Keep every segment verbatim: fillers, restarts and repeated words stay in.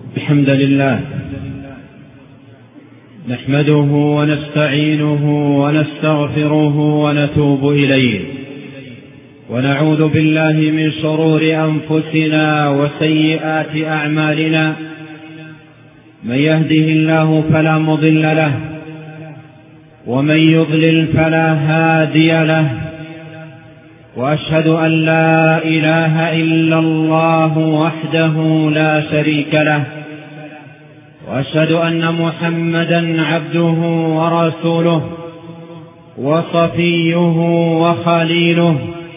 الحمد لله نحمده ونستعينه ونستغفره ونتوب إليه، ونعوذ بالله من شرور أنفسنا وسيئات أعمالنا. من يهده الله فلا مضل له، ومن يضلل فلا هادي له، وأشهد أن لا إله إلا الله وحده لا شريك له، وأشهد أن محمدا عبده ورسوله وصفيه وخليله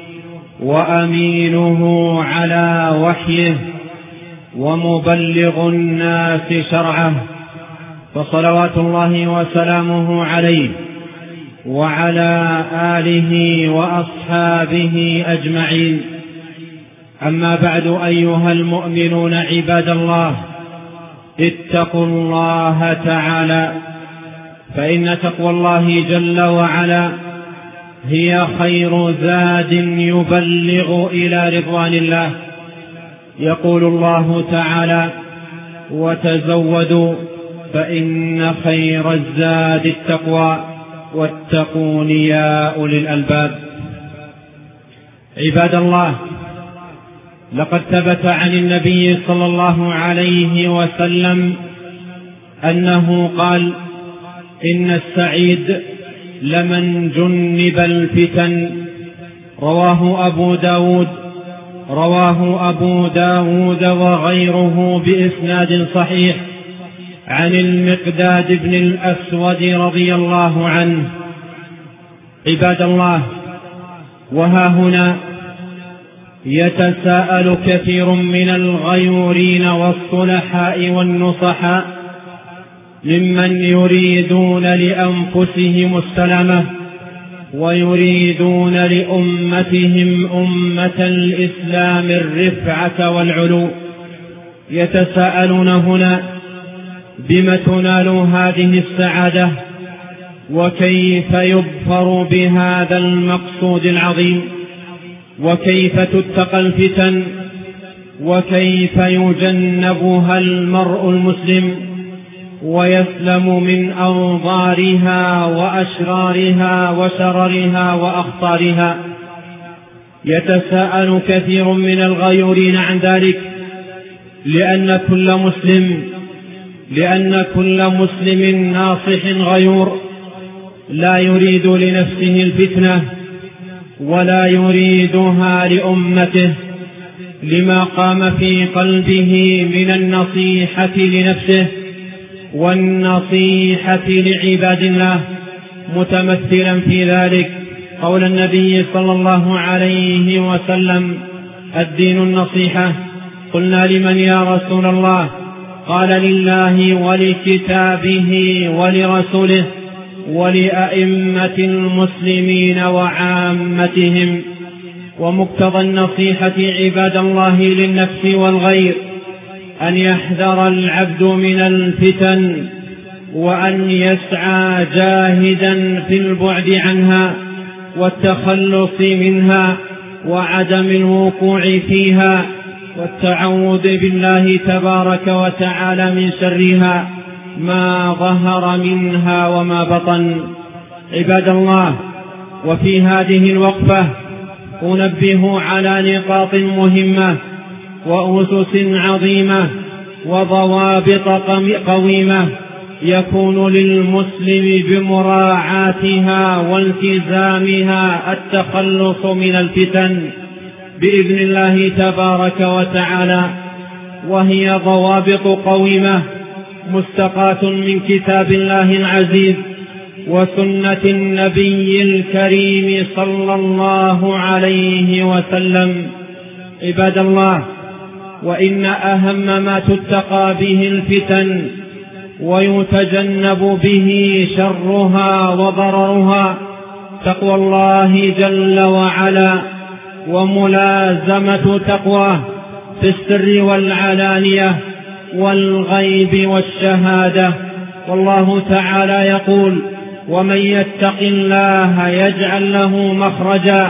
وأمينه على وحيه ومبلغ الناس شرعه، فصلوات الله وسلامه عليه وعلى آله وأصحابه أجمعين. أما بعد، أيها المؤمنون عباد الله، اتقوا الله تعالى، فإن تقوى الله جل وعلا هي خير زاد يبلغ إلى رضوان الله. يقول الله تعالى: وتزودوا فإن خير الزاد التقوى واتقون يا أولي الألباب. عباد الله، لقد ثبت عن النبي صلى الله عليه وسلم أنه قال: إن السعيد لمن جنب الفتن. رواه أبو داود رواه أبو داود وغيره بإسناد صحيح عن المقداد بن الأسود رضي الله عنه. عباد الله، وها هنا يتساءل كثير من الغيورين والصلحاء والنصحاء ممن يريدون لأنفسهم السلامة ويريدون لأمتهم أمة الإسلام الرفعة والعلو، يتساءلون هنا: بم تنال هذه السعادة؟ وكيف يظفر بهذا المقصود العظيم؟ وكيف تتقى الفتن؟ وكيف يجنبها المرء المسلم ويسلم من أوضارها وأشرارها وشررها وأخطارها؟ يتساءل كثير من الغيورين عن ذلك، لأن كل مسلم لأن كل مسلم ناصح غيور لا يريد لنفسه الفتنة ولا يريدها لأمته، لما قام في قلبه من النصيحة لنفسه والنصيحة لعباد الله، متمثلا في ذلك قول النبي صلى الله عليه وسلم: الدين النصيحة. قلنا: لمن يا رسول الله؟ قال: لله ولكتابه ولرسوله ولأئمة المسلمين وعامتهم. ومقتضى النصيحة عباد الله للنفس والغير أن يحذر العبد من الفتن، وأن يسعى جاهدا في البعد عنها والتخلص منها وعدم الوقوع فيها، والتعوذ بالله تبارك وتعالى من شرها ما ظهر منها وما بطن. عباد الله، وفي هذه الوقفة أنبه على نقاط مهمة وأسس عظيمة وضوابط قويمة يكون للمسلم بمراعاتها والتزامها التخلص من الفتن بإذن الله تبارك وتعالى، وهي ضوابط قويمة مستقاة من كتاب الله العزيز وسنة النبي الكريم صلى الله عليه وسلم. عباد الله، وإن أهم ما تتقى به الفتن ويتجنب به شرها وضررها تقوى الله جل وعلا وملازمة تقواه في السر والعلانية والغيب والشهادة. والله تعالى يقول: ومن يتق الله يجعل له مخرجا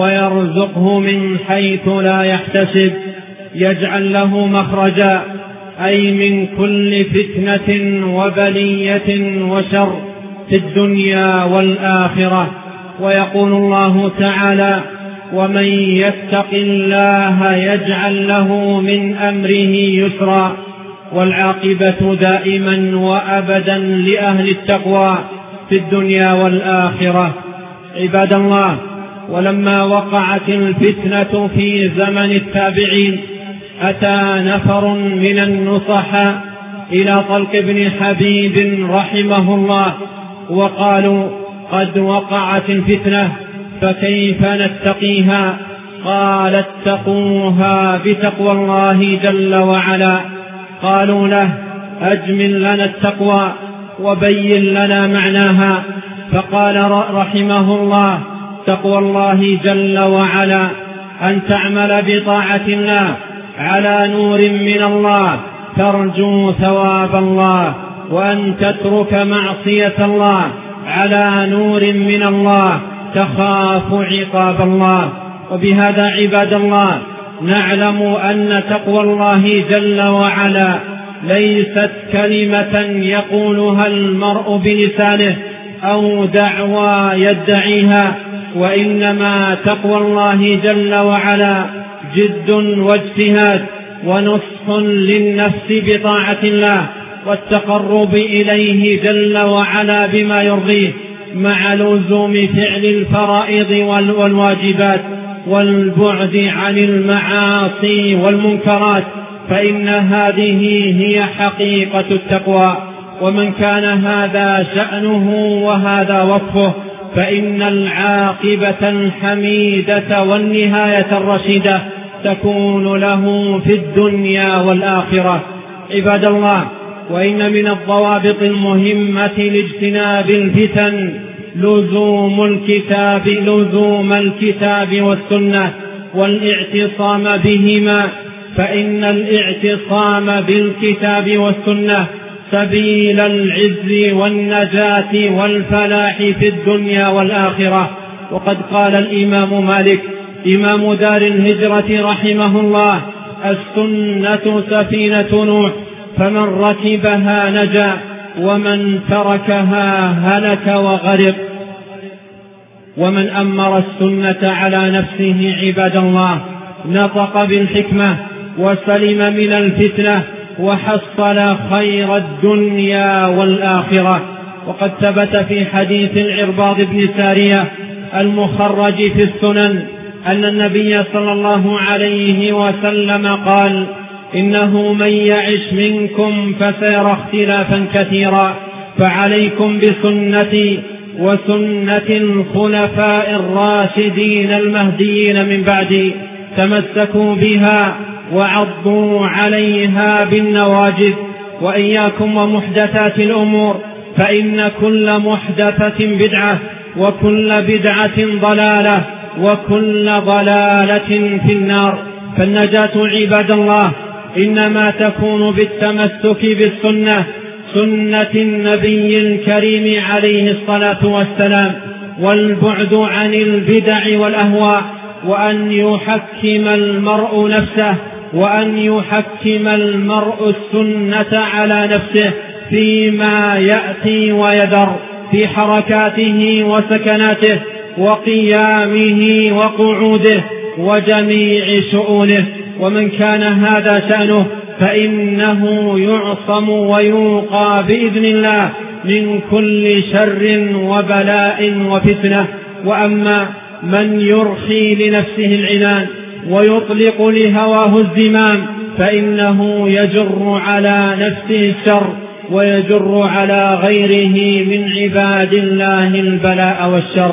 ويرزقه من حيث لا يحتسب. يجعل له مخرجا أي من كل فتنة وبلية وشر في الدنيا والآخرة. ويقول الله تعالى: ومن يتق الله يجعل له من أمره يسرا. والعاقبة دائما وأبدا لأهل التقوى في الدنيا والآخرة. عباد الله، ولما وقعت الفتنة في زمن التابعين أتى نفر من النصحاء إلى طلق بن حبيب رحمه الله وقالوا: قد وقعت الفتنة فكيف نتقيها؟ قال: اتقوها بتقوى الله جل وعلا. قالوا له: أجمل لنا التقوى وبين لنا معناها. فقال رحمه الله: تقوى الله جل وعلا أن تعمل بطاعة الله على نور من الله ترجو ثواب الله، وأن تترك معصية الله على نور من الله تخاف عقاب الله. وبهذا عباد الله نعلم أن تقوى الله جل وعلا ليست كلمة يقولها المرء بلسانه أو دعوى يدعيها، وإنما تقوى الله جل وعلا جد واجتهاد ونصح للنفس بطاعة الله والتقرب إليه جل وعلا بما يرضيه، مع لزوم فعل الفرائض والواجبات والبعد عن المعاصي والمنكرات، فإن هذه هي حقيقة التقوى. ومن كان هذا شأنه وهذا وصفه فإن العاقبة الحميدة والنهاية الرشيدة تكون له في الدنيا والآخرة. عباد الله، وإن من الضوابط المهمة لاجتناب الفتن لزوم الكتاب لزوم الكتاب والسنة والاعتصام بهما، فإن الاعتصام بالكتاب والسنة سبيل العز والنجاة والفلاح في الدنيا والآخرة. وقد قال الإمام مالك إمام دار الهجرة رحمه الله: السنة سفينة نوح، فمن ركبها نجا ومن تركها هلك وغرق. ومن أمر السنة على نفسه عباد الله نطق بالحكمة وسلم من الفتنة وحصل خير الدنيا والآخرة. وقد ثبت في حديث العرباض بن سارية المخرج في السنن أن النبي صلى الله عليه وسلم قال: إنه من يعش منكم فسيرى اختلافا كثيرا، فعليكم بسنتي وسنة الخلفاء الراشدين المهديين من بعدي، تمسكوا بها وعضوا عليها بالنواجذ، وإياكم ومحدثات الأمور، فإن كل محدثة بدعة وكل بدعة ضلالة وكل ضلالة في النار. فالنجاة عباد الله إنما تكون بالتمسك بالسنة، سنة النبي الكريم عليه الصلاة والسلام، والبعد عن البدع والأهواء، وأن يحكم المرء نفسه وأن يحكم المرء السنة على نفسه فيما يأتي ويذر، في حركاته وسكناته وقيامه وقعوده وجميع شؤونه. ومن كان هذا شأنه فإنه يعصم ويوقى بإذن الله من كل شر وبلاء وفتنة. وأما من يرخي لنفسه العنان ويطلق لهواه الزمام فإنه يجر على نفسه الشر ويجر على غيره من عباد الله البلاء والشر.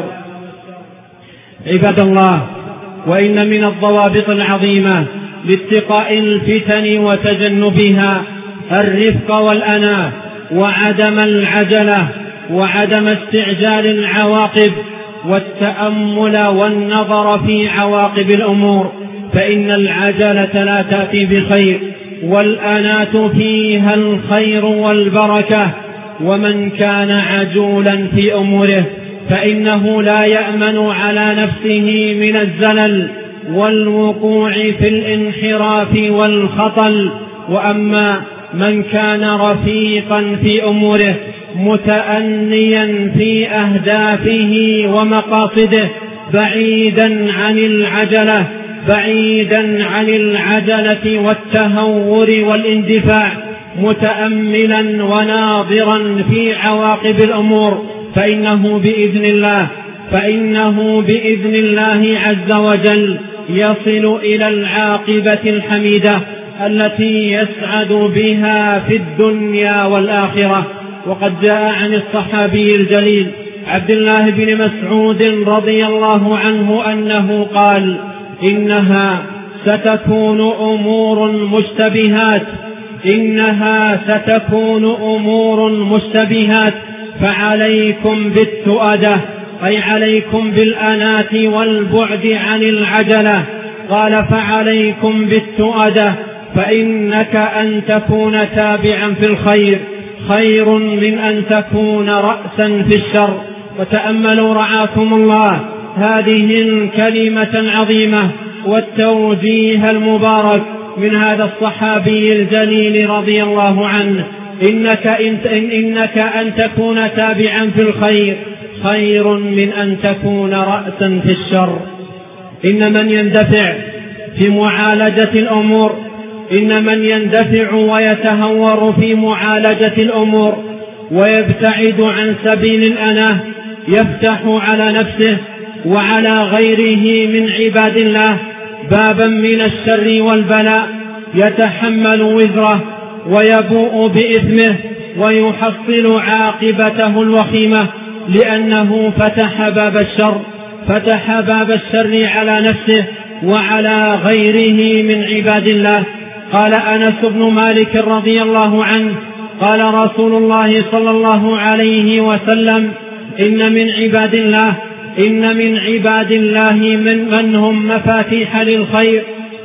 عباد الله، وإن من الضوابط العظيمة لاتقاء الفتن وتجنبها الرفق والأناة وعدم العجلة وعدم استعجال العواقب والتأمل والنظر في عواقب الأمور، فإن العجلة لا تأتي بخير والأناة فيها الخير والبركة. ومن كان عجولا في أموره فإنه لا يأمن على نفسه من الزلل والوقوع في الانحراف والخطل. وأما من كان رفيقا في أموره متأنيا في أهدافه ومقاصده بعيدا عن العجلة بعيدا عن العجلة والتهور والاندفاع، متأملا وناظرا في عواقب الأمور، فإنه بإذن الله فإنه بإذن الله عز وجل يصل إلى العاقبة الحميدة التي يسعد بها في الدنيا والآخرة. وقد جاء عن الصحابي الجليل عبد الله بن مسعود رضي الله عنه أنه قال: إنها ستكون أمور مشتبهات إنها ستكون أمور مشتبهات فعليكم بالتؤدة، أي عليكم بالأنات والبعد عن العجلة. قال: فعليكم بالتؤدة، فإنك أن تكون تابعا في الخير خير من أن تكون رأسا في الشر. وتأملوا رعاكم الله هذه الكلمة العظيمة والتوجيه المبارك من هذا الصحابي الجليل رضي الله عنه: إنك, إن إنك أن تكون تابعا في الخير خير من أن تكون رأسا في الشر. إن من يندفع في معالجة الأمور إن من يندفع ويتهور في معالجة الأمور ويبتعد عن سبيل الأناه يفتح على نفسه وعلى غيره من عباد الله بابا من الشر والبلاء، يتحمل وزره ويبوء بإثمه ويحصل عاقبته الوخيمة، لأنه فتح باب الشر فتح باب الشر على نفسه وعلى غيره من عباد الله. قال أنس بن مالك رضي الله عنه: قال رسول الله صلى الله عليه وسلم: إن من عباد الله إن من عباد الله من, من هم مفاتيح للخير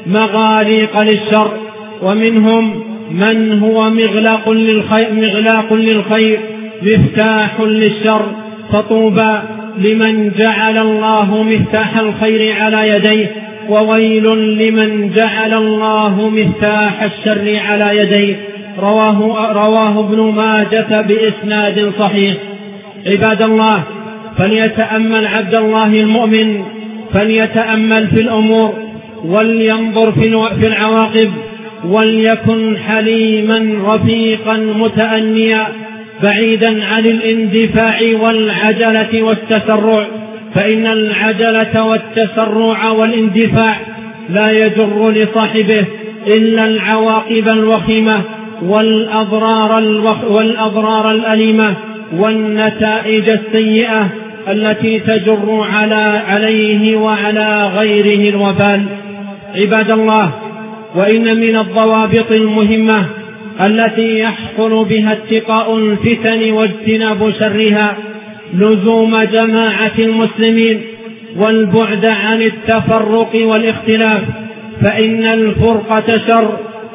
مغاليق للشر، ومنهم من هو مغلاق للخير, مغلاق للخير مفتاح للشر. فطوبى لمن جعل الله مفتاح الخير على يديه، وويل لمن جعل الله مفتاح الشر على يديه. رواه, رواه ابن ماجة بإسناد صحيح. عباد الله، فليتأمل عبد الله المؤمن فليتأمل في الأمور ولينظر في العواقب، وليكن حليما رفيقا متأنيا بعيدا عن الاندفاع والعجلة والتسرع، فإن العجلة والتسرع والاندفاع لا يجر لصاحبه إلا العواقب الوخيمة والأضرار, الوخ والأضرار الأليمة والنتائج السيئة التي تجر على عليه وعلى غيره الوبال. عباد الله، وإن من الضوابط المهمة التي يحصل بها اتقاء الفتن واجتناب شرها لزوم جماعة المسلمين والبعد عن التفرق والاختلاف، فإن الفرقة شر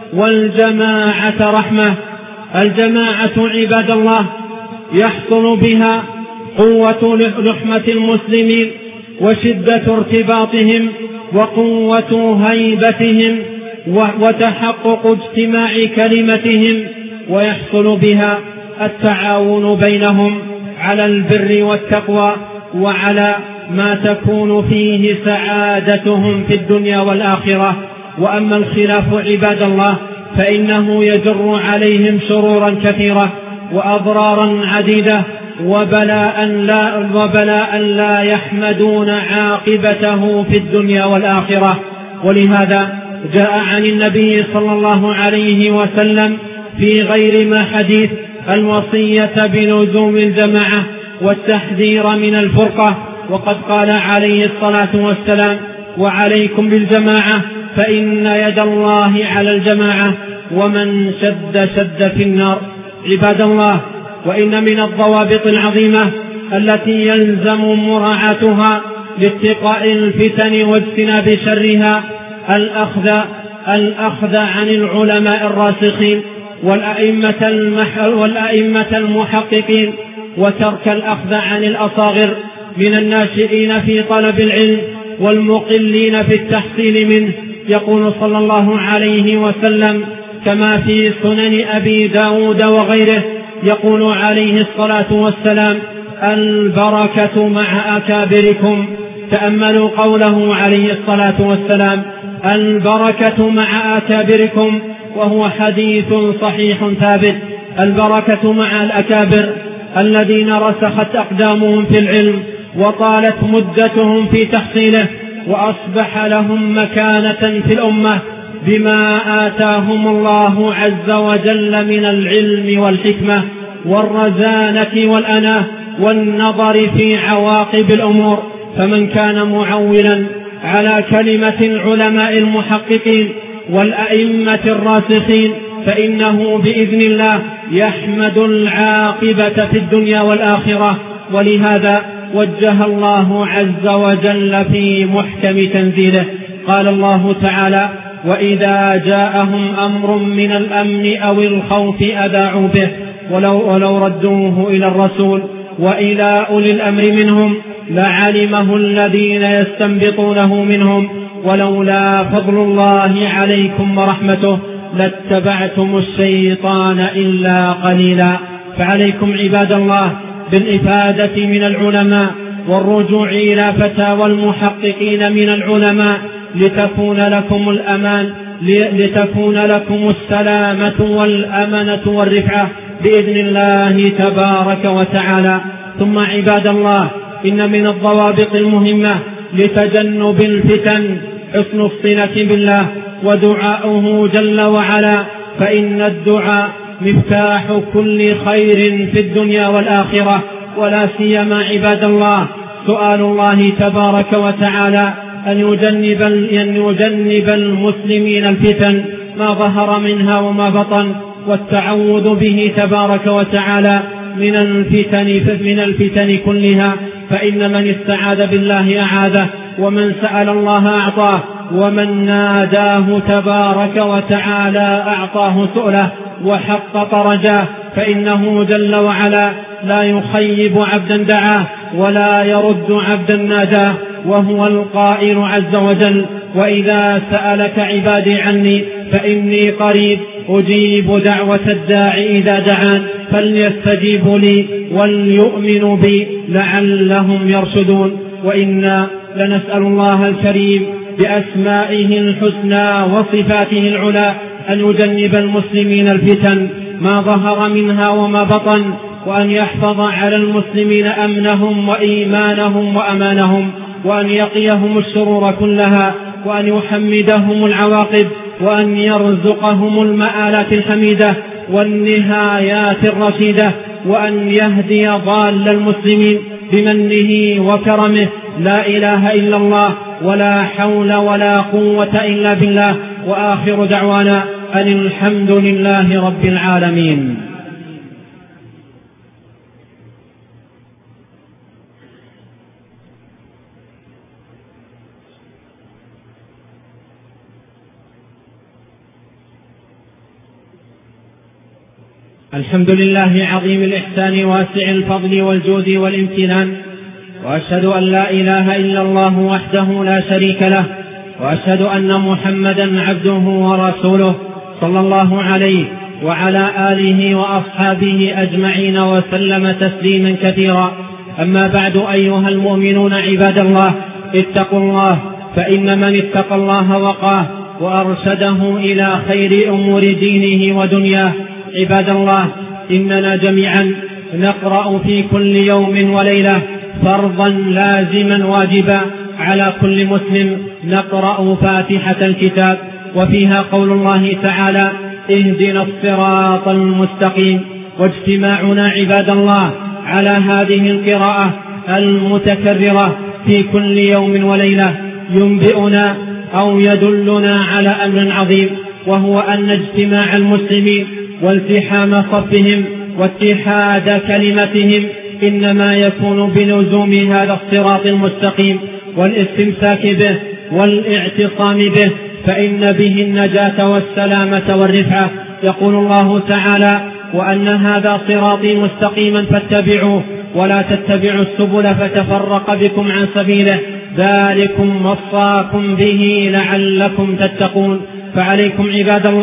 والجماعة رحمة. الجماعة عباد الله يحصل بها قوة لحمة المسلمين وشدة ارتباطهم وقوة هيبتهم وتحقق اجتماع كلمتهم، ويحصل بها التعاون بينهم على البر والتقوى وعلى ما تكون فيه سعادتهم في الدنيا والآخرة. وأما الخلاف عباد الله فإنه يجر عليهم شرورا كثيرة وأضرارا عديدة وبلاء لا, وبلاء لا يحمدون عاقبته في الدنيا والآخرة. ولهذا جاء عن النبي صلى الله عليه وسلم في غير ما حديث الوصية بلزوم الجماعة والتحذير من الفرقة، وقد قال عليه الصلاة والسلام: وعليكم بالجماعة فإن يد الله على الجماعة ومن شد شد في النار. عباد الله، وإن من الضوابط العظيمة التي يلزم مراعاتها لاتقاء الفتن واجتناب شرها الأخذ الأخذ عن العلماء الراسخين والأئمة, المح والأئمة المحققين، وترك الأخذ عن الأصاغر من الناشئين في طلب العلم والمقلين في التحصيل منه. يقول صلى الله عليه وسلم: كما في سنن أبي داود وغيره. يقول عليه الصلاة والسلام: البركة مع أكابركم. تأملوا قوله عليه الصلاة والسلام: البركة مع أكابركم، وهو حديث صحيح ثابت. البركة مع الأكابر الذين رسخت أقدامهم في العلم وطالت مدتهم في تحصيله، وأصبح لهم مكانة في الأمة بما آتاهم الله عز وجل من العلم والحكمة والرزانة والأناة والنظر في عواقب الأمور. فمن كان معولا على كلمة العلماء المحققين والأئمة الراسخين فإنه بإذن الله يحمد العاقبة في الدنيا والآخرة. ولهذا وجه الله عز وجل في محكم تنزيله، قال الله تعالى: وإذا جاءهم أمر من الأمن أو الخوف أذاعوا به ولو, ولو ردوه إلى الرسول وإلى أولي الأمر منهم لعلمه الذين يستنبطونه منهم ولولا فضل الله عليكم ورحمته لاتبعتم الشيطان إلا قليلا. فعليكم عباد الله بالإفادة من العلماء والرجوع إلى فتاوى المحققين من العلماء لتكون لكم الأمان لتكون لكم السلامة والأمنة والرفعة بإذن الله تبارك وتعالى. ثم عباد الله، إن من الضوابط المهمة لتجنب الفتن حسن الصلة بالله ودعاؤه جل وعلا، فإن الدعاء مفتاح كل خير في الدنيا والآخرة، ولا سيما عباد الله سؤال الله تبارك وتعالى أن يجنب, أن يجنب المسلمين الفتن ما ظهر منها وما بطن، والتعوذ به تبارك وتعالى من الفتن, من الفتن كلها، فإن من استعاذ بالله أعاذه، ومن سأل الله أعطاه، ومن ناداه تبارك وتعالى أعطاه سؤله وحقق رجاه، فإنه جل وعلا لا يخيب عبدا دعاه ولا يرد عبدا ناداه، وهو القائل عز وجل: وإذا سألك عبادي عني فإني قريب أجيب دعوة الداعي إذا دعان فليستجيبوا لي وليؤمنوا بي لعلهم يرشدون. وإنا لنسأل الله الكريم بأسمائه الحسنى وصفاته العلى أن يجنب المسلمين الفتن ما ظهر منها وما بطن، وأن يحفظ على المسلمين أمنهم وإيمانهم وأمانهم، وأن يقيهم الشرور كلها، وأن يحمدهم العواقب، وأن يرزقهم المآلات الحميدة والنهايات الرشيدة، وأن يهدي ضال المسلمين بمنه وكرمه. لا إله إلا الله ولا حول ولا قوة إلا بالله. وآخر دعوانا أن الحمد لله رب العالمين. الحمد لله عظيم الإحسان واسع الفضل والجود والامتنان، وأشهد أن لا إله إلا الله وحده لا شريك له، وأشهد أن محمدا عبده ورسوله صلى الله عليه وعلى آله وأصحابه أجمعين وسلم تسليما كثيرا. أما بعد، أيها المؤمنون عباد الله، اتقوا الله، فإن من اتقى الله وقاه وأرشده إلى خير أمور دينه ودنياه. عباد الله، إننا جميعا نقرأ في كل يوم وليلة فرضا لازما واجبا على كل مسلم، نقرأ فاتحة الكتاب، وفيها قول الله تعالى: اهدنا الصراط المستقيم. واجتماعنا عباد الله على هذه القراءة المتكررة في كل يوم وليلة ينبئنا أو يدلنا على أمر عظيم، وهو أن اجتماع المسلمين والتحام صفهم واتحاد كلمتهم إنما يكون بلزوم هذا الصراط المستقيم والاستمساك به والاعتصام به، فإن به النجاة والسلامة والرفعة. يقول الله تعالى: وأن هذا صراطي مستقيما فاتبعوه ولا تتبعوا السبل فتفرق بكم عن سبيله، ذلكم وصاكم به لعلكم تتقون. فعليكم عباد الله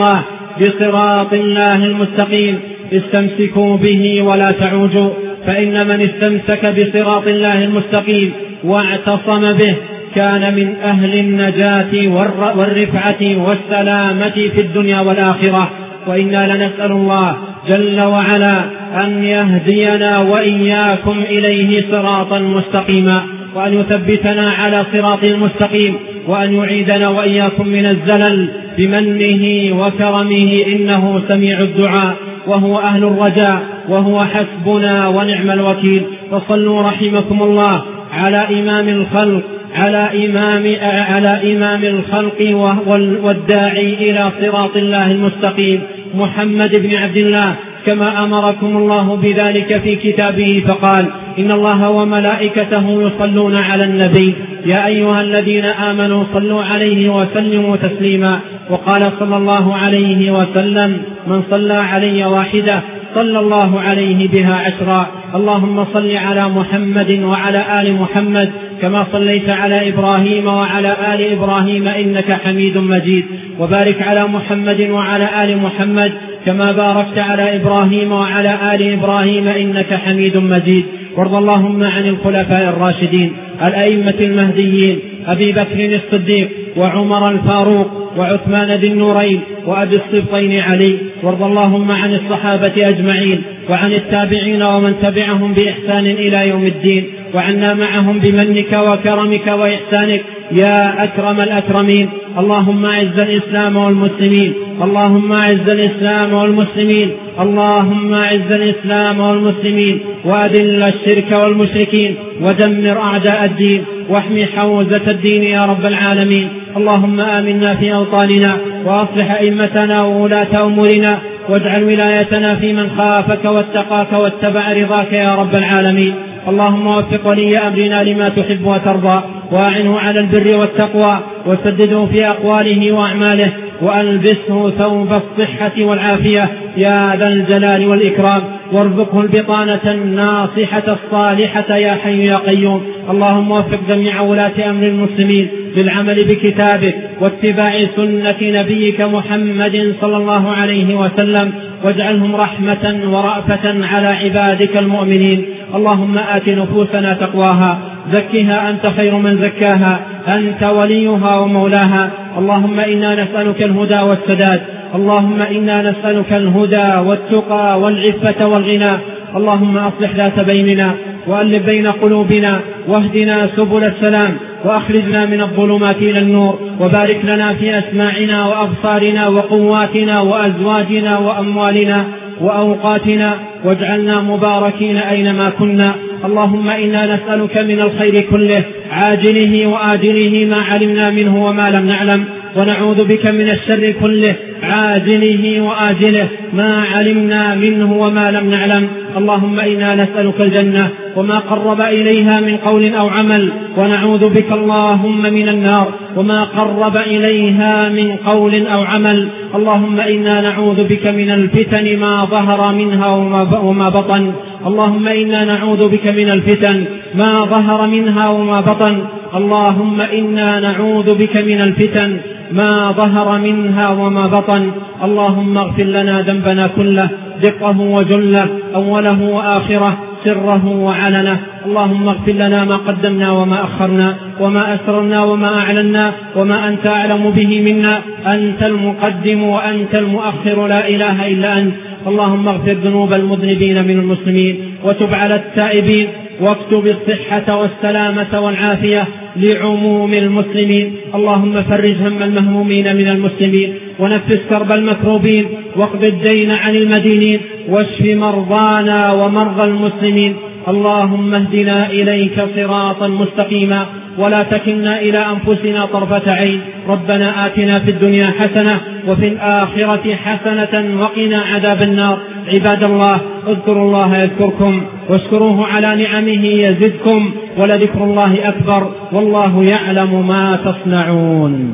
بصراط الله المستقيم استمسكوا به ولا تعوجوا، فإن من استمسك بصراط الله المستقيم واعتصم به كان من أهل النجاة والرفعة والسلامة في الدنيا والآخرة. وإنا لنسأل الله جل وعلا أن يهدينا وإياكم إليه صراطا مستقيما، وأن يثبتنا على صراط المستقيم، وأن يعيدنا وإياكم من الزلل بمنه وكرمه، إنه سميع الدعاء وهو أهل الرجاء وهو حسبنا ونعم الوكيل. فصلوا رحمكم الله على إمام الخلق على إمام على إمام الخلق والداعي إلى صراط الله المستقيم محمد بن عبد الله، كما أمركم الله بذلك في كتابه فقال: إن الله وملائكته يصلون على النبي يا أيها الذين آمنوا صلوا عليه وسلموا تسليما. وقال صلى الله عليه وسلم: من صلى علي واحدة صلى الله عليه بها عشرا. اللهم صل على محمد وعلى آل محمد كما صليت على إبراهيم وعلى آل إبراهيم إنك حميد مجيد، وبارك على محمد وعلى آل محمد كما باركت على إبراهيم وعلى آل إبراهيم إنك حميد مجيد. وارض اللهم عن الخلفاء الراشدين الأئمة المهديين أبي بكر الصديق وعمر الفاروق وعثمان ذي النورين وأبي الصبطين علي. وارض اللهم عن الصحابة أجمعين وعن التابعين ومن تبعهم بإحسان إلى يوم الدين، وعنا معهم بمنك وكرمك وإحسانك يا أكرم الأكرمين. اللهم أعز الإسلام والمسلمين اللهم أعز الإسلام والمسلمين اللهم أعز الإسلام والمسلمين وأذل الشرك والمشركين ودمر أعداء الدين واحمي حوزة الدين يا رب العالمين. اللهم آمنا في أوطاننا وأصلح أئمتنا وولاة أمورنا، واجعل ولايتنا في من خافك واتقاك واتبع رضاك يا رب العالمين. اللهم وفق ولي أمرنا لما تحب وترضى، وأعنه على البر والتقوى، وسدده في أقواله وأعماله، وألبسه ثوب الصحة والعافية يا ذا الجلال والإكرام، وارزقه البطانة الناصحة الصالحة يا حي يا قيوم. اللهم وفق جميع ولاة أمر المسلمين للعمل بكتابك واتباع سنة نبيك محمد صلى الله عليه وسلم، واجعلهم رحمة ورأفة على عبادك المؤمنين. اللهم آت نفوسنا تقواها، زكها أنت خير من زكاها، أنت وليها ومولاها. اللهم إنا نسألك الهدى والسداد، اللهم إنا نسألك الهدى والتقى والعفة والغنى. اللهم أصلح ذات بيننا وألف بين قلوبنا، واهدنا سبل السلام، وأخرجنا من الظلمات إلى النور، وبارك لنا في أسماعنا وأبصارنا وقواتنا وأزواجنا وأموالنا وأوقاتنا، واجعلنا مباركين أينما كنا. اللهم إنا نسألك من الخير كله عاجله وآجله ما علمنا منه وما لم نعلم، ونعوذ بك من الشر كله عاجله وآجله ما علمنا منه وما لم نعلم. اللهم إنا نسألك الجنة وما قرب إليها من قول أو عمل، ونعوذ بك اللهم من النار وما قرب إليها من قول أو عمل. اللهم إنا نعوذ بك من الفتن ما ظهر منها وما بطن اللهم إنا نعوذ بك من الفتن ما ظهر منها وما بطن اللهم إنا نعوذ بك من الفتن ما ظهر منها وما بطن. اللهم اغفر لنا ذنبنا كله، دقه وجله، أوله وآخره، سره وعلنه. اللهم اغفر لنا ما قدمنا وما أخرنا وما أسررنا وما أعلنا وما أنت أعلم به منا، أنت المقدم وأنت المؤخر، لا إله إلا أنت. اللهم اغفر ذنوب المذنبين من المسلمين، وتب على التائبين، واكتب الصحة والسلامة والعافية لعموم المسلمين. اللهم فرج هم المهمومين من المسلمين، ونفس كرب المكروبين، واقض الدين عن المدينين، واشف مرضانا ومرضى المسلمين. اللهم اهدنا إليك صراطا مستقيما، ولا تكلنا إلى أنفسنا طرفة عين. ربنا آتنا في الدنيا حسنة وفي الآخرة حسنة وقنا عذاب النار. عباد الله، اذكروا الله يذكركم، واشكروه على نعمه يزدكم، ولذكر الله أكبر، والله يعلم ما تصنعون.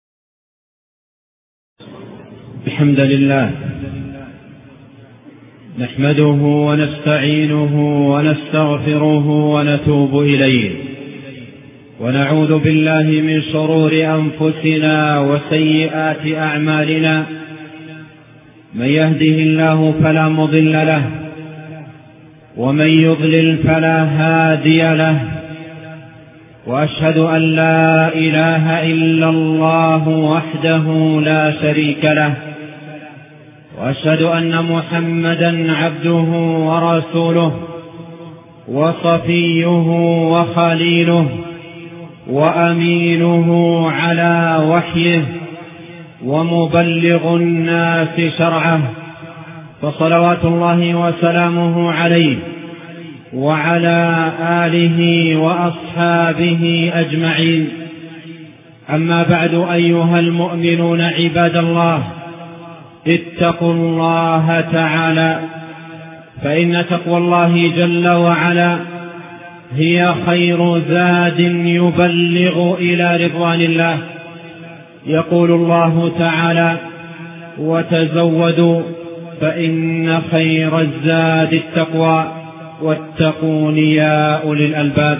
الحمد لله نحمده ونستعينه ونستغفره ونتوب إليه، ونعوذ بالله من شرور أنفسنا وسيئات أعمالنا. من يهده الله فلا مضل له، ومن يضلل فلا هادي له، وأشهد أن لا إله إلا الله وحده لا شريك له، وأشهد أن محمدا عبده ورسوله وصفيه وخليله وأمينه على وحيه ومبلغ الناس شرعه، فصلوات الله وسلامه عليه وعلى آله وأصحابه أجمعين. أما بعد، أيها المؤمنون عباد الله، اتقوا الله تعالى، فإن تقوى الله جل وعلا هي خير زاد يبلغ إلى رضوان الله. يقول الله تعالى: وتزودوا فإن خير الزاد التقوى واتقون يا أولي الألباب.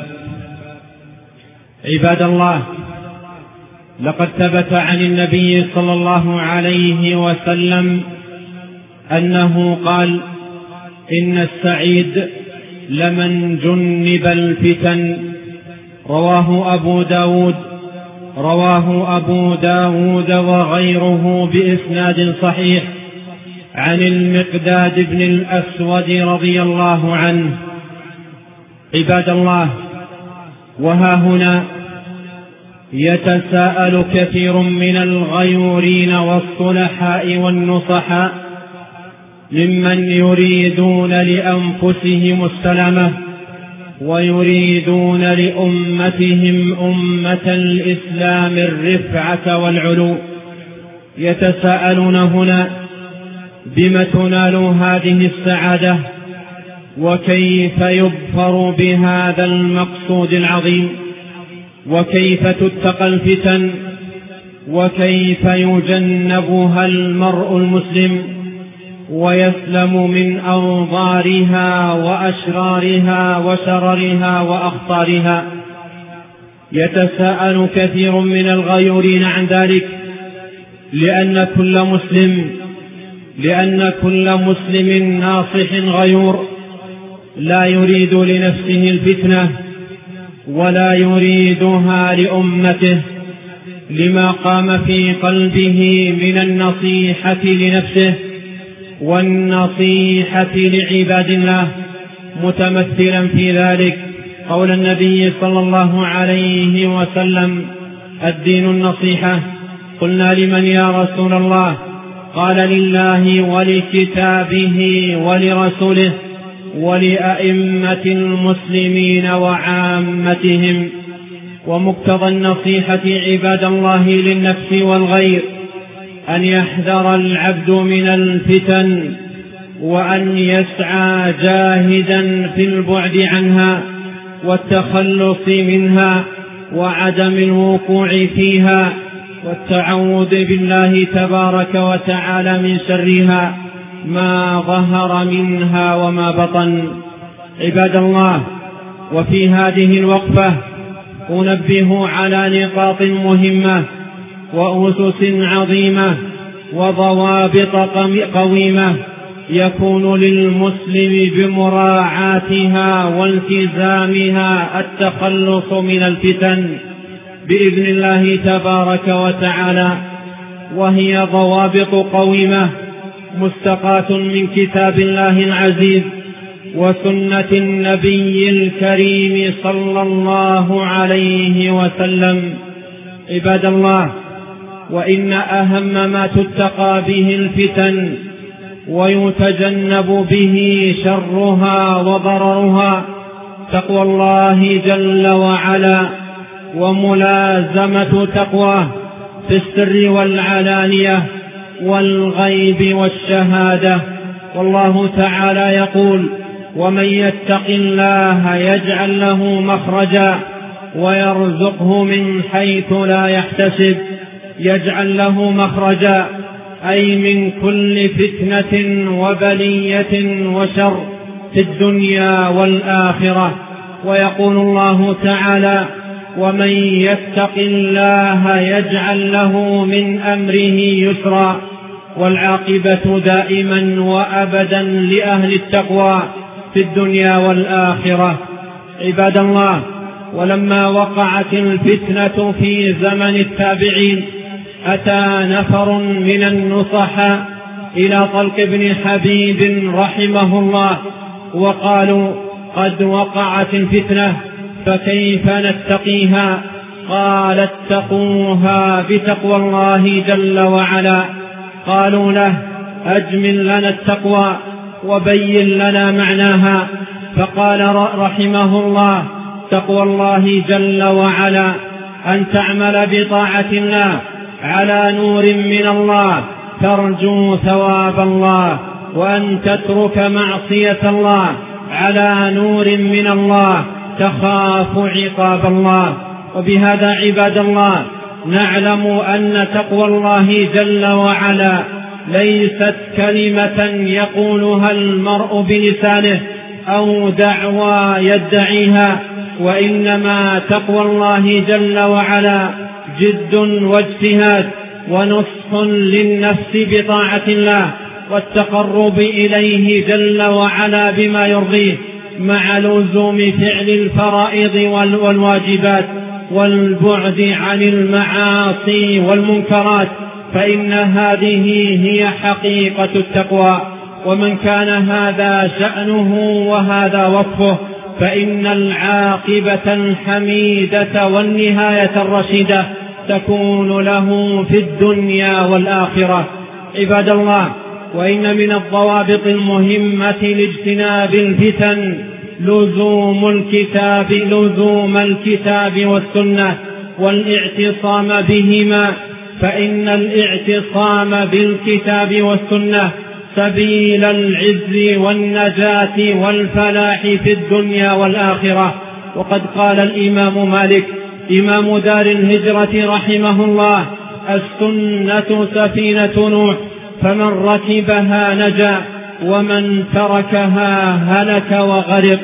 عباد الله، لقد ثبت عن النبي صلى الله عليه وسلم أنه قال: إن السعيد لمن جنب الفتن. رواه أبو داود رواه أبو داود وغيره بإسناد صحيح عن المقداد بن الأسود رضي الله عنه. عباد الله، وها هنا يتساءل كثير من الغيورين والصلحاء والنصحاء ممن يريدون لأنفسهم السلامة ويريدون لأمتهم أمة الإسلام الرفعة والعلو، يتساءلون هنا: بم تنال هذه السعادة؟ وكيف يظفر بهذا المقصود العظيم؟ وكيف تتقى الفتن؟ وكيف يجنبها المرء المسلم ويسلم من أوضارها وأشرارها وشررها وأخطارها؟ يتساءل كثير من الغيورين عن ذلك، لأن كل مسلم لأن كل مسلم ناصح غيور لا يريد لنفسه الفتنة ولا يريدها لأمته، لما قام في قلبه من النصيحة لنفسه والنصيحة لعباد الله، متمثلا في ذلك قول النبي صلى الله عليه وسلم: الدين النصيحة. قلنا: لمن يا رسول الله؟ قال: لله ولكتابه ولرسوله ولأئمة المسلمين وعامتهم. ومقتضى النصيحة عباد الله للنفس والغير أن يحذر العبد من الفتن، وأن يسعى جاهدا في البعد عنها والتخلص منها وعدم الوقوع فيها، والتعوذ بالله تبارك وتعالى من شرها ما ظهر منها وما بطن. عباد الله، وفي هذه الوقفة أنبه على نقاط مهمة وأسس عظيمة وضوابط قويمة يكون للمسلم بمراعاتها والتزامها التخلص من الفتن بإذن الله تبارك وتعالى، وهي ضوابط قويمة مستقاة من كتاب الله العزيز وسنة النبي الكريم صلى الله عليه وسلم. عباد الله، وإن أهم ما تتقى به الفتن ويتجنب به شرها وضررها تقوى الله جل وعلا وملازمة تقواه في السر والعلانية والغيب والشهادة. والله تعالى يقول: ومن يتق الله يجعل له مخرجا ويرزقه من حيث لا يحتسب. يجعل له مخرجا أي من كل فتنة وبلية وشر في الدنيا والآخرة. ويقول الله تعالى: ومن يتق الله يجعل له من أمره يسرا. والعاقبة دائما وأبدا لأهل التقوى في الدنيا والآخرة. عباد الله، ولما وقعت الفتنة في زمن التابعين أتى نفر من النصحاء إلى طلق بن حبيب رحمه الله وقالوا: قد وقعت الفتنة فكيف نتقيها؟ قال: اتقوها بتقوى الله جل وعلا. قالوا له: أجمل لنا التقوى وبين لنا معناها. فقال رحمه الله: تقوى الله جل وعلا أن تعمل بطاعة الله على نور من الله ترجو ثواب الله، وأن تترك معصية الله على نور من الله تخاف عقاب الله. وبهذا عباد الله نعلم أن تقوى الله جل وعلا ليست كلمة يقولها المرء بلسانه أو دعوى يدعيها، وإنما تقوى الله جل وعلا جد واجتهاد ونصح للنفس بطاعة الله والتقرب إليه جل وعلا بما يرضيه، مع لزوم فعل الفرائض والواجبات والبعد عن المعاصي والمنكرات، فإن هذه هي حقيقة التقوى. ومن كان هذا شأنه وهذا وصفه فإن العاقبة الحميدة والنهاية الرشيدة تكون له في الدنيا والآخرة. عباد الله، وإن من الضوابط المهمة لاجتناب الفتن لزوم الكتاب لزوم الكتاب والسنة والاعتصام بهما، فإن الاعتصام بالكتاب والسنة سبيل العز والنجاة والفلاح في الدنيا والآخرة. وقد قال الإمام مالك إمام دار الهجرة رحمه الله: السنة سفينة نوح، فمن ركبها نجا ومن تركها هلك وغرق.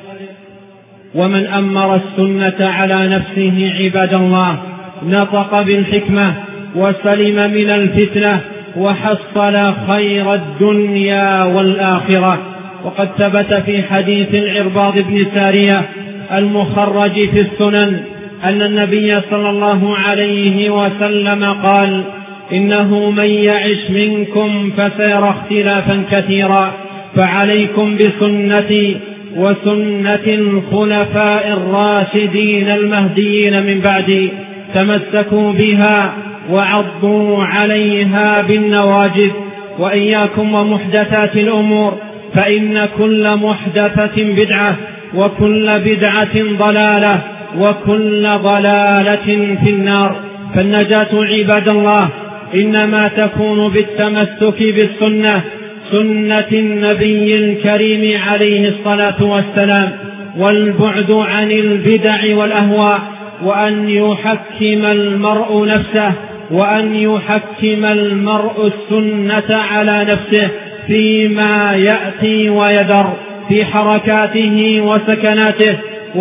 ومن أمر السنة على نفسه عباد الله نطق بالحكمة وسلم من الفتنة وحصل خير الدنيا والآخرة. وقد ثبت في حديث العرباض بن سارية المخرج في السنن أن النبي صلى الله عليه وسلم قال: إنه من يعش منكم فسيرى اختلافا كثيرا، فعليكم بسنتي وسنة الخلفاء الراشدين المهديين من بعدي، تمسكوا بها وعضوا عليها بالنواجذ، وإياكم ومحدثات الأمور، فإن كل محدثة بدعة وكل بدعة ضلالة وكل ضلالة في النار. فالنجاة عباد الله إنما تكون بالتمسك بالسنة، سنة النبي الكريم عليه الصلاة والسلام، والبعد عن البدع والأهواء، وأن يحكم المرء نفسه وأن يحكم المرء السنة على نفسه فيما يأتي ويذر، في حركاته وسكناته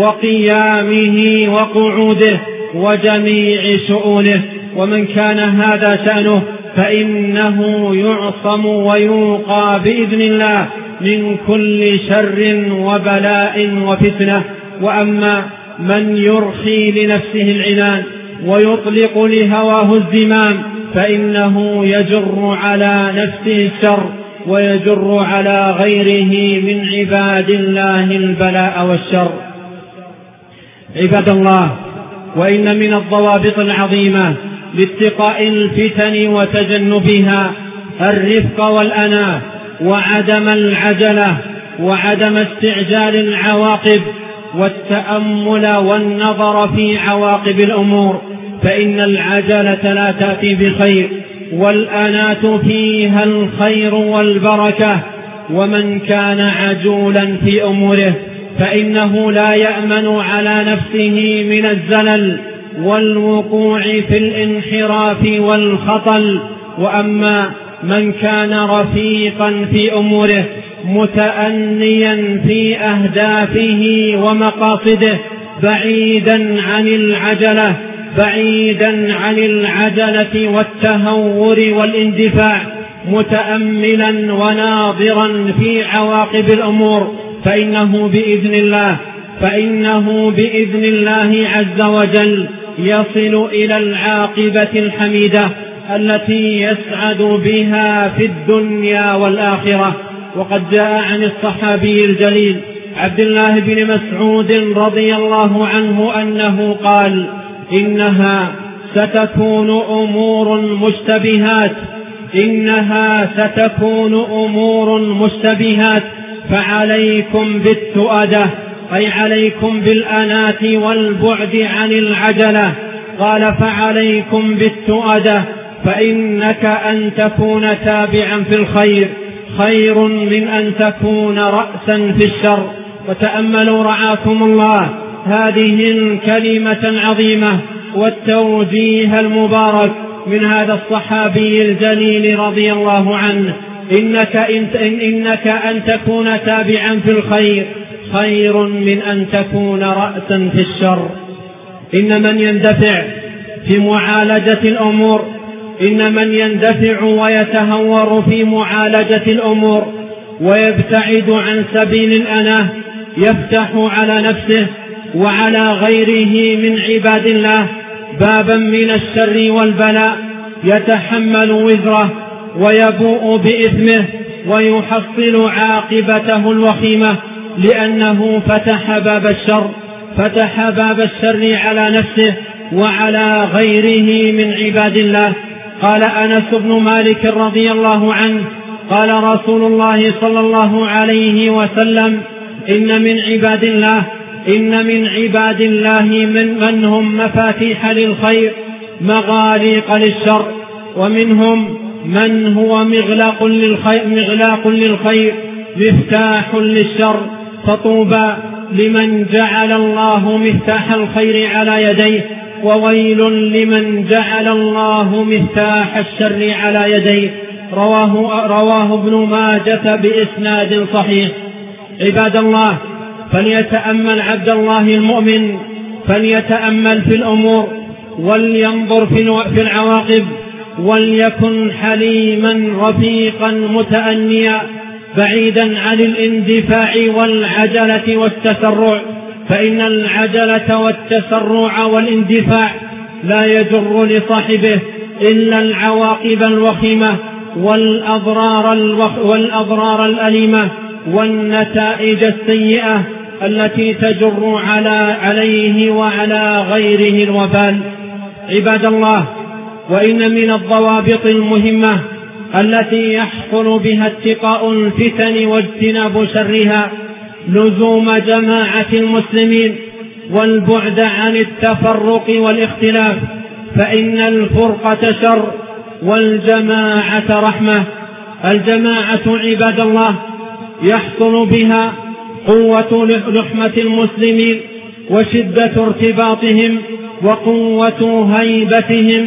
وقيامه وقعوده وجميع شؤونه. ومن كان هذا شأنه فإنه يعصم ويوقى بإذن الله من كل شر وبلاء وفتنة. وأما من يرخي لنفسه العنان ويطلق لهواه الزمام فإنه يجر على نفسه الشر ويجر على غيره من عباد الله البلاء والشر. عباد الله، وإن من الضوابط العظيمة لاتقاء الفتن وتجنبها الرفق والأناة وعدم العجلة وعدم استعجال العواقب والتأمل والنظر في عواقب الأمور، فإن العجلة لا تأتي بخير والأناة فيها الخير والبركة. ومن كان عجولا في أموره فإنه لا يأمن على نفسه من الزلل والوقوع في الانحراف والخطل وأما من كان رفيقا في أموره متأنيا في أهدافه ومقاصده بعيدا عن العجلة بعيدا عن العجلة والتهور والاندفاع، متأملا وناظرا في عواقب الأمور، فإنه بإذن الله فإنه بإذن الله عز وجل يصل إلى العاقبة الحميدة التي يسعد بها في الدنيا والآخرة. وقد جاء عن الصحابي الجليل عبد الله بن مسعود رضي الله عنه أنه قال: إنها ستكون أمور مشتبهات إنها ستكون أمور مشتبهات فعليكم بالتؤدة، أي عليكم بالأنات والبعد عن العجلة. قال: فعليكم بالتؤدة، فإنك أن تكون تابعا في الخير خير من أن تكون رأسا في الشر. وتأملوا رعاكم الله هذه الكلمة العظيمة والتوجيه المبارك من هذا الصحابي الجليل رضي الله عنه: إنك, إن إنك أن تكون تابعا في الخير خير من أن تكون رأسا في الشر. إن من يندفع في معالجة الأمور إن من يندفع ويتهور في معالجة الأمور ويبتعد عن سبيل الأناه يفتح على نفسه وعلى غيره من عباد الله بابا من الشر والبلاء، يتحمل وزره ويبوء بإثمه ويحصل عاقبته الوخيمة، لأنه فتح باب الشر فتح باب الشر على نفسه وعلى غيره من عباد الله. قال أنس بن مالك رضي الله عنه: قال رسول الله صلى الله عليه وسلم: إن من عباد الله إن من عباد الله من, من هم مفاتيح للخير مغاليق للشر، ومنهم من هو مغلاق للخير, مغلاق للخير مفتاح للشر. فطوبى لمن جعل الله مفتاح الخير على يديه، وويل لمن جعل الله مفتاح الشر على يديه. رواه, رواه ابن ماجة بإسناد صحيح. عباد الله، فليتأمل عبد الله المؤمن فليتأمل في الأمور ولينظر في العواقب، وليكن حليما رفيقا متأنيا بعيدا عن الاندفاع والعجلة والتسرع، فإن العجلة والتسرع والاندفاع لا يجر لصاحبه إلا العواقب الوخيمة والأضرار, الوخ والأضرار الأليمة والنتائج السيئة التي تجر على عليه وعلى غيره الوبال. عباد الله، وإن من الضوابط المهمة التي يحصل بها اتقاء الفتن واجتناب شرها لزوم جماعة المسلمين والبعد عن التفرق والاختلاف، فإن الفرقة شر والجماعة رحمة. الجماعة عباد الله يحصل بها قوة لحمة المسلمين وشدة ارتباطهم وقوة هيبتهم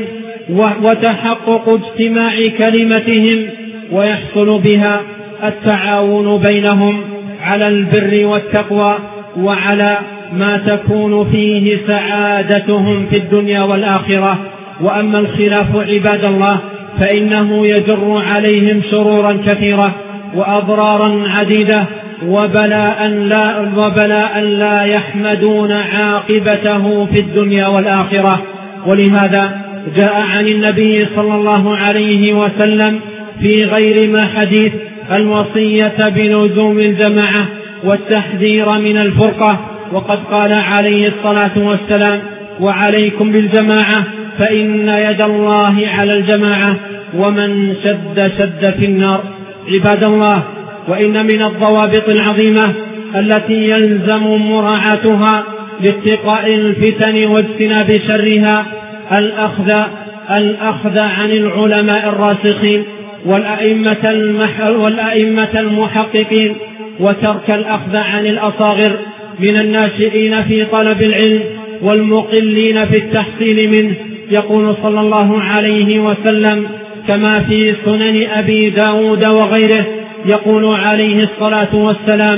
وتحقق اجتماع كلمتهم، ويحصل بها التعاون بينهم على البر والتقوى وعلى ما تكون فيه سعادتهم في الدنيا والآخرة. وأما الخلاف عباد الله فإنه يجر عليهم شرورا كثيرة وأضرارا عديدة وبلاء لا, وبلاء لا يحمدون عاقبته في الدنيا والآخرة. ولهذا جاء عن النبي صلى الله عليه وسلم في غير ما حديث الوصية بلزوم الجماعة والتحذير من الفرقة، وقد قال عليه الصلاة والسلام: وعليكم بالجماعة فإن يد الله على الجماعة ومن شد شد في النار. عباد الله، وإن من الضوابط العظيمة التي يلزم مراعاتها لاتقاء الفتن واجتناب شرها الأخذ الأخذ عن العلماء الراسخين والأئمة, المح والأئمة المحققين، وترك الأخذ عن الأصاغر من الناشئين في طلب العلم والمقلين في التحصيل منه. يقول صلى الله عليه وسلم: كما في سنن أبي داود وغيره يقول عليه الصلاة والسلام: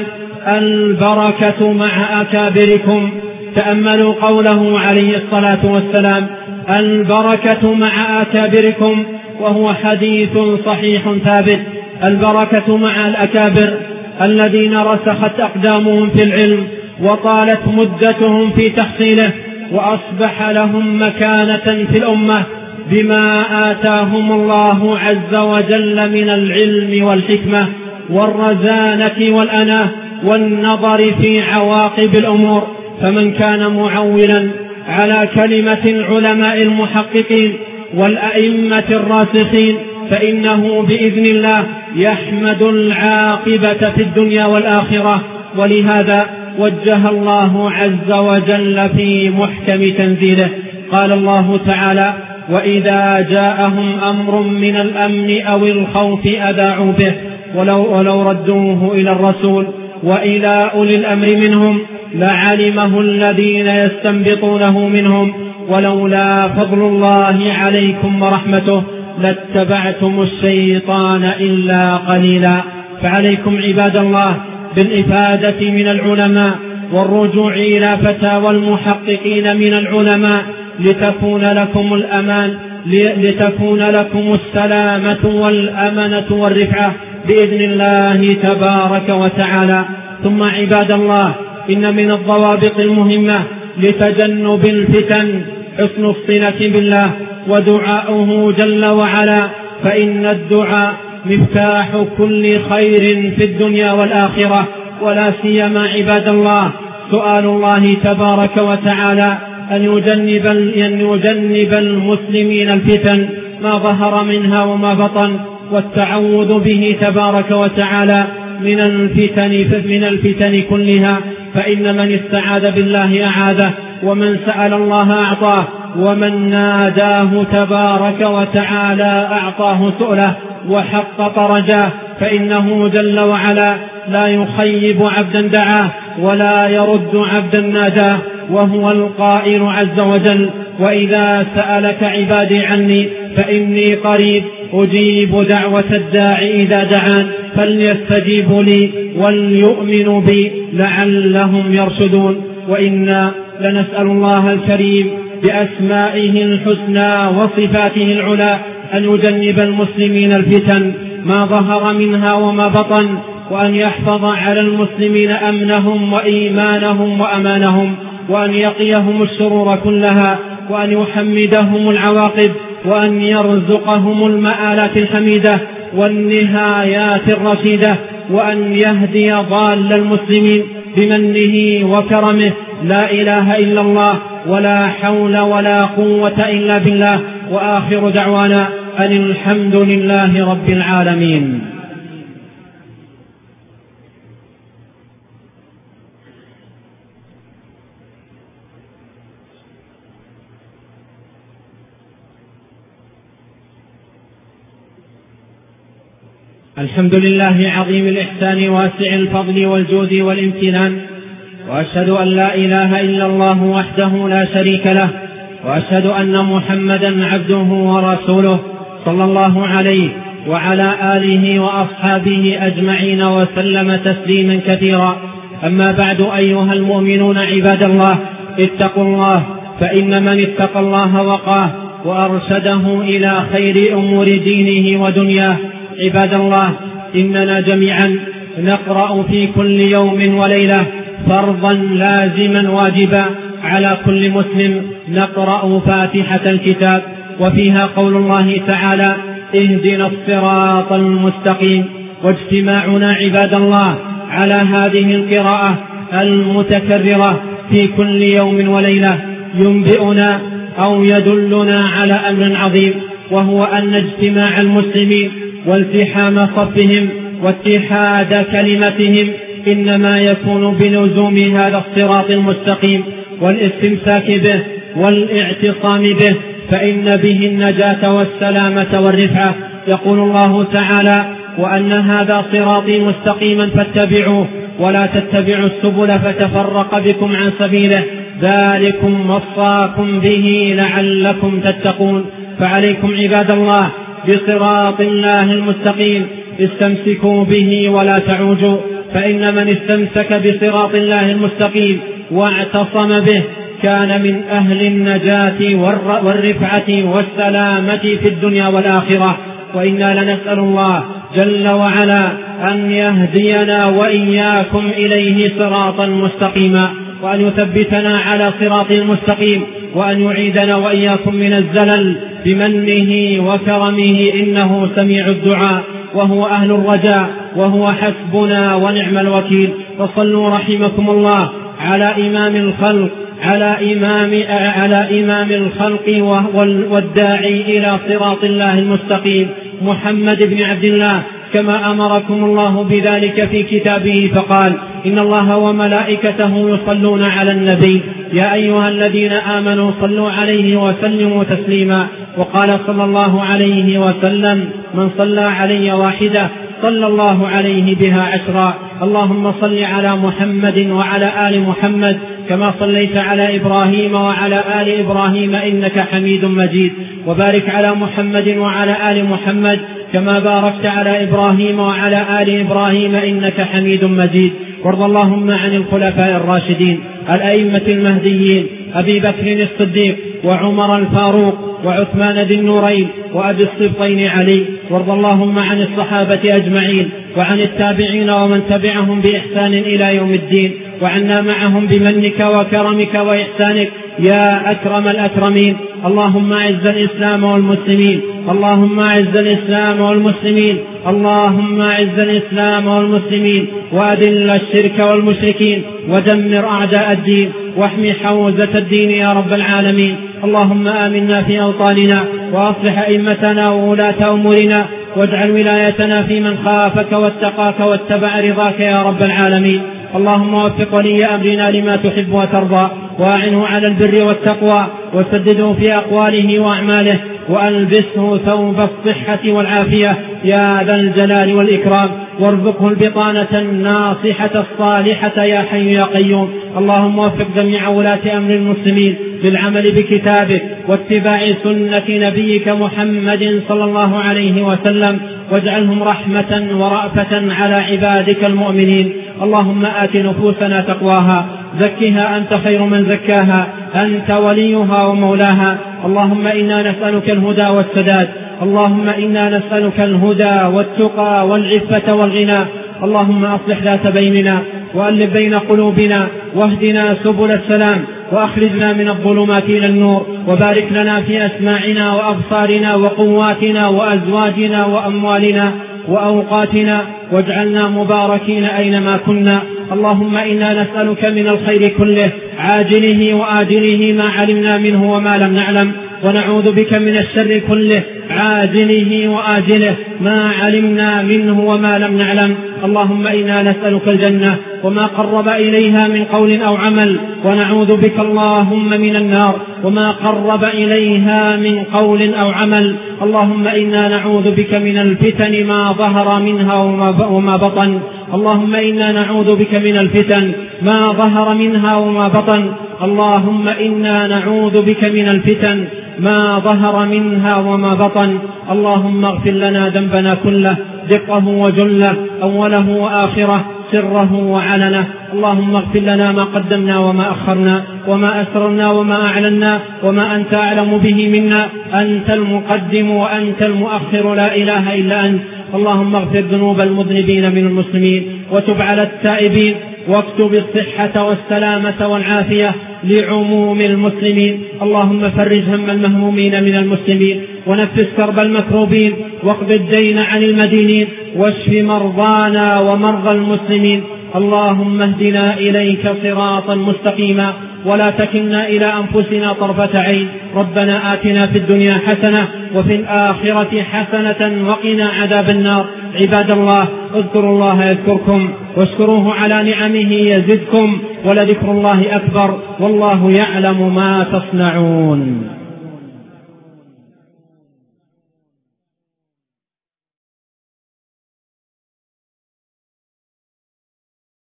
البركة مع أكابركم. تأملوا قوله عليه الصلاة والسلام: البركة مع أكابركم، وهو حديث صحيح ثابت. البركة مع الأكابر الذين رسخت أقدامهم في العلم وطالت مدتهم في تحصيله، وأصبح لهم مكانة في الأمة بما آتاهم الله عز وجل من العلم والحكمة والرزانة والأناة والنظر في عواقب الأمور. فمن كان معولا على كلمة العلماء المحققين والأئمة الراسخين فإنه بإذن الله يحمد العاقبة في الدنيا والآخرة. ولهذا وجه الله عز وجل في محكم تنزيله قال الله تعالى: وإذا جاءهم أمر من الأمن أو الخوف أذاعوا به ولو, ولو ردوه إلى الرسول وإلى أولي الأمر منهم لعلمه الذين يستنبطونه منهم ولولا فضل الله عليكم ورحمته لاتبعتم الشيطان إلا قليلا. فعليكم عباد الله بالإفادة من العلماء والرجوع إلى فتاوى المحققين من العلماء لتكون لكم الأمان لتكون لكم السلامة والأمنة والرفعة بإذن الله تبارك وتعالى. ثم عباد الله، إن من الضوابط المهمة لتجنب الفتن حسن الصلة بالله ودعاؤه جل وعلا، فإن الدعاء مفتاح كل خير في الدنيا والآخرة، ولا سيما عباد الله سؤال الله تبارك وتعالى أن يجنب, أن يجنب المسلمين الفتن ما ظهر منها وما بطن، والتعوذ به تبارك وتعالى من الفتن من الفتن كلها، فإن من استعاذ بالله أعاذه، ومن سأل الله أعطاه، ومن ناداه تبارك وتعالى أعطاه سؤله وحقق رجاه، فإنه جل وعلا لا يخيب عبدا دعاه ولا يرد عبدا ناداه، وهو القائل عز وجل: وإذا سألك عبادي عني فإني قريب أجيب دعوة الداعي إذا دعان فليستجيبوا لي وليؤمنوا بي لعلهم يرشدون. وإنا لنسأل الله الكريم بأسمائه الحسنى وصفاته العلى أن يجنب المسلمين الفتن ما ظهر منها وما بطن، وأن يحفظ على المسلمين أمنهم وإيمانهم وأمانهم، وأن يقيهم الشرور كلها، وأن يحمدهم العواقب، وأن يرزقهم المآلات الحميدة والنهايات الرشيدة، وأن يهدي ضال المسلمين بمنه وكرمه. لا إله إلا الله ولا حول ولا قوة إلا بالله. وآخر دعوانا أن الحمد لله رب العالمين. الحمد لله عظيم الإحسان واسع الفضل والجود والامتنان، وأشهد أن لا إله إلا الله وحده لا شريك له، وأشهد أن محمدا عبده ورسوله صلى الله عليه وعلى آله وأصحابه أجمعين وسلم تسليما كثيرا. أما بعد، أيها المؤمنون عباد الله، اتقوا الله، فإن من اتقى الله وقاه وأرشده إلى خير أمور دينه ودنياه. عباد الله، إننا جميعا نقرأ في كل يوم وليلة فرضا لازما واجبا على كل مسلم، نقرأ فاتحة الكتاب، وفيها قول الله تعالى: اهدنا الصراط المستقيم. واجتماعنا عباد الله على هذه القراءة المتكررة في كل يوم وليلة ينبئنا أو يدلنا على أمر عظيم، وهو أن اجتماع المسلمين والتحام صفهم واتحاد كلمتهم إنما يكون بلزوم هذا الصراط المستقيم والاستمساك به والاعتصام به، فإن به النجاة والسلامة والرفعة. يقول الله تعالى: وأن هذا صراطي مستقيما فاتبعوه ولا تتبعوا السبل فتفرق بكم عن سبيله، ذلكم وصاكم به لعلكم تتقون. فعليكم عباد الله بصراط الله المستقيم استمسكوا به ولا تعوجوا، فإن من استمسك بصراط الله المستقيم واعتصم به كان من أهل النجاة والرفعة والسلامة في الدنيا والآخرة. وإنا لنسأل الله جل وعلا أن يهدينا وإياكم إليه صراطا مستقيما، وأن يثبتنا على صراط المستقيم، وأن يعيدنا وإياكم من الزلل بمنه وكرمه، إنه سميع الدعاء وهو أهل الرجاء وهو حسبنا ونعم الوكيل. فصلوا رحمكم الله على إمام الخلق على إمام على إمام الخلق والداعي إلى صراط الله المستقيم محمد بن عبد الله، كما أمركم الله بذلك في كتابه فقال: إن الله وملائكته يصلون على النبي يا أيها الذين آمنوا صلوا عليه وسلموا تسليما. وقال صلى الله عليه وسلم: من صلى علي واحدة صلى الله عليه بها عشرا. اللهم صل على محمد وعلى آل محمد كما صليت على إبراهيم وعلى آل إبراهيم إنك حميد مجيد، وبارك على محمد وعلى آل محمد كما باركت على إبراهيم وعلى آل إبراهيم إنك حميد مجيد. وارض اللهم عن الخلفاء الراشدين الأئمة المهديين أبي بكر الصديق وعمر الفاروق وعثمان ذي النورين وأبي الصبطين علي. وارض اللهم عن الصحابة أجمعين وعن التابعين ومن تبعهم بإحسان إلى يوم الدين، وعنا معهم بمنك وكرمك وإحسانك يا أكرم الأكرمين. اللهم أعز الإسلام والمسلمين اللهم أعز الإسلام والمسلمين اللهم أعز الإسلام والمسلمين وأذل الشرك والمشركين ودمر أعداء الدين واحمي حوزة الدين يا رب العالمين. اللهم آمنا في أوطاننا وأصلح أئمتنا وولاة أمورنا، واجعل ولايتنا في من خافك واتقاك واتبع رضاك يا رب العالمين. اللهم وفق ولي أمرنا لما تحب وترضى، وأعنه على البر والتقوى، وسدده في أقواله وأعماله، وألبسه ثوب الصحة والعافية يا ذا الجلال والإكرام، وارزقه البطانة الناصحة الصالحة يا حي يا قيوم. اللهم وفق جميع ولاة أمر المسلمين للعمل بكتابك واتباع سنة نبيك محمد صلى الله عليه وسلم، واجعلهم رحمة ورأفة على عبادك المؤمنين. اللهم آت نفوسنا تقواها، زكها أنت خير من زكاها، أنت وليها ومولاها. اللهم إنا نسألك الهدى والسداد، اللهم إنا نسألك الهدى والتقى والعفة والغنى. اللهم أصلح ذات بيننا وألف بين قلوبنا، واهدنا سبل السلام، وأخرجنا من الظلمات إلى النور، وبارك لنا في أسماعنا وأبصارنا وقواتنا وأزواجنا وأموالنا وأوقاتنا، واجعلنا مباركين أينما كنا. اللهم إنا نسألك من الخير كله عاجله وآجله ما علمنا منه وما لم نعلم، ونعوذ بك من الشر كله عاجله وآجله ما علمنا منه وما لم نعلم. اللهم إنا نسألك الجنة وما قرب إليها من قول أو عمل، ونعوذ بك اللهم من النار وما قرب إليها من قول أو عمل. اللهم إنا نعوذ بك من الفتن ما ظهر منها وما بطن اللهم إنا نعوذ بك من الفتن ما ظهر منها وما بطن اللهم إنا نعوذ بك من الفتن ما ظهر منها وما بطن. اللهم اغفر لنا ذنبنا كله، دقه وجله، أوله وآخره، سره وعلنه. اللهم اغفر لنا ما قدمنا وما أخرنا، وما أسررنا وما أعلنا، وما أنت أعلم به منا. أنت المقدم وأنت المؤخر، لا إله إلا أنت. اللهم اغفر ذنوب المذنبين من المسلمين، وتب على التائبين، واكتب الصحة والسلامة والعافية لعموم المسلمين. اللهم فرج هم المهمومين من المسلمين، ونفس كرب المكروبين، واقض الدين عن المدينين، واشف مرضانا ومرضى المسلمين. اللهم اهدنا إليك صراطا مستقيما، ولا تكلنا إلى أنفسنا طرفة عين. ربنا آتنا في الدنيا حسنة وفي الآخرة حسنة وقنا عذاب النار. عباد الله، اذكروا الله يذكركم، واشكروه على نعمه يزدكم، ولذكر الله أكبر، والله يعلم ما تصنعون.